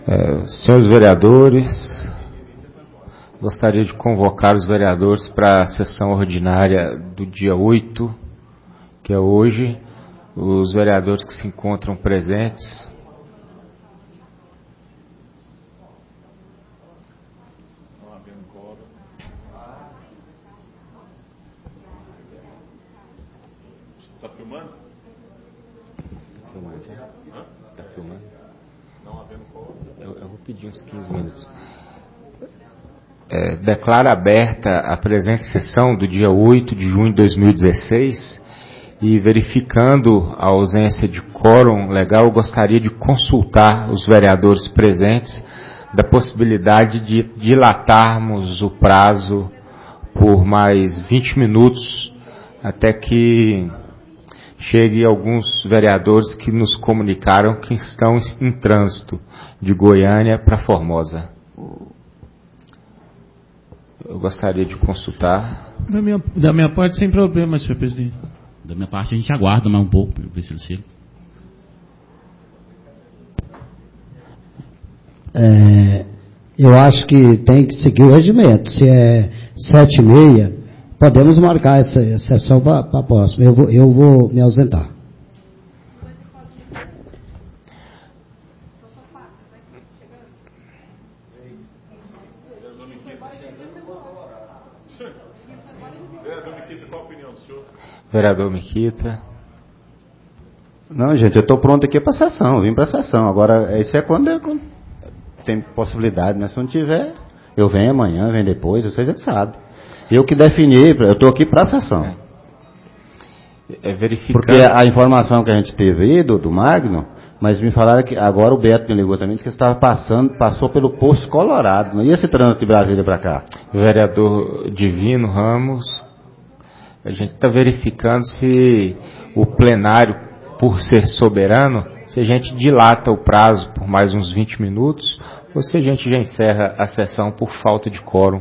Senhores vereadores, gostaria de convocar os vereadores para a sessão ordinária do dia 8, que é hoje. Os vereadores que se encontram presentes. Está filmando? Está filmando? Não havendo quórum. Eu vou pedir uns 15 minutos. Declaro aberta a presente sessão do dia 8 de junho de 2016 e, verificando a ausência de quórum legal, gostaria de consultar os vereadores presentes da possibilidade de dilatarmos o prazo por mais 20 minutos até que chegue alguns vereadores que nos comunicaram que estão em trânsito de Goiânia para Formosa. Eu gostaria de consultar. Da minha parte, sem problema, senhor presidente. Da minha parte, a gente aguarda mais um pouco para ver se ele chega. Eu acho que tem que seguir o regimento. Se é 7h30, podemos marcar essa sessão para a próxima. Eu vou me ausentar. Vereador Miquita, qual a opinião do senhor? Vereador Miquita. Não, gente, eu estou pronto aqui para a sessão, eu vim para a sessão. Agora, isso é quando tem possibilidade, né? Se não tiver, eu venho amanhã, venho depois, vocês já sabem. Eu que defini, eu estou aqui para a sessão. Verificando. Porque a informação que a gente teve aí do Magno, mas me falaram que agora o Beto me ligou também, disse que estava passou pelo Poço Colorado. E esse trânsito de Brasília para cá? Vereador Divino Ramos, a gente está verificando se o plenário, por ser soberano, se a gente dilata o prazo por mais uns 20 minutos, ou se a gente já encerra a sessão por falta de quórum.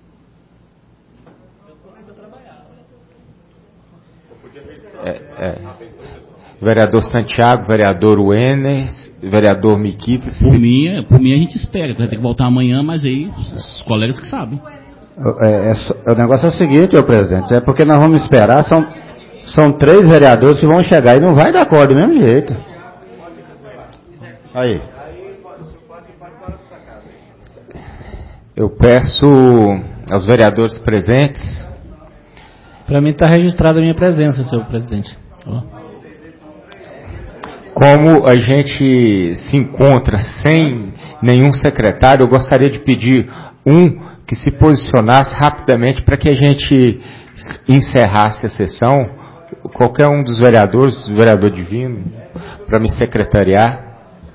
Vereador Santiago, vereador Wenner, vereador Miquita. Por mim a gente espera, vai ter que voltar amanhã, mas aí os colegas que sabem. O negócio é o seguinte, senhor presidente, é porque nós vamos esperar, são 3 vereadores que vão chegar e não vai dar acordo do mesmo jeito. Aí. Eu peço aos vereadores presentes. Para mim está registrada a minha presença, senhor presidente. Como a gente se encontra sem nenhum secretário, eu gostaria de pedir que se posicionasse rapidamente para que a gente encerrasse a sessão. Qualquer um dos vereadores, o vereador Divino, para me secretariar.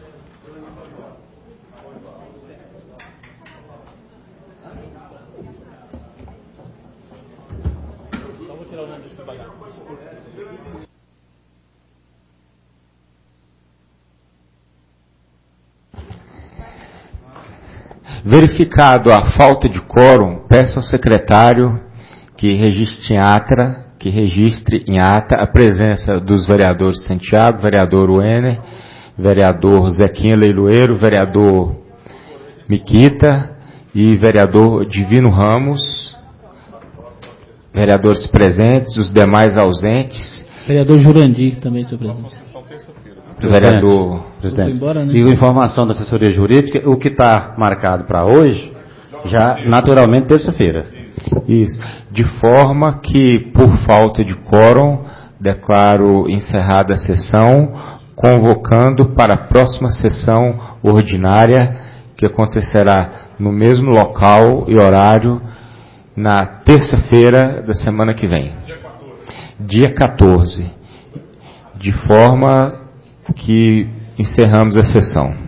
Verificado a falta de quórum, peço ao secretário que registre em ata a presença dos vereadores Santiago, vereador Wenner, vereador Zequinha Leiloeiro, vereador Miquita e vereador Divino Ramos, vereadores presentes, os demais ausentes. Vereador Jurandir também, senhor presidente. Vereador Presidente, Embora, né? e a informação da assessoria jurídica, o que está marcado para hoje, já naturalmente terça-feira. Isso. De forma que, por falta de quórum, declaro encerrada a sessão, convocando para a próxima sessão ordinária, que acontecerá no mesmo local e horário, na terça-feira da semana que vem. Dia 14. De forma que encerramos a sessão.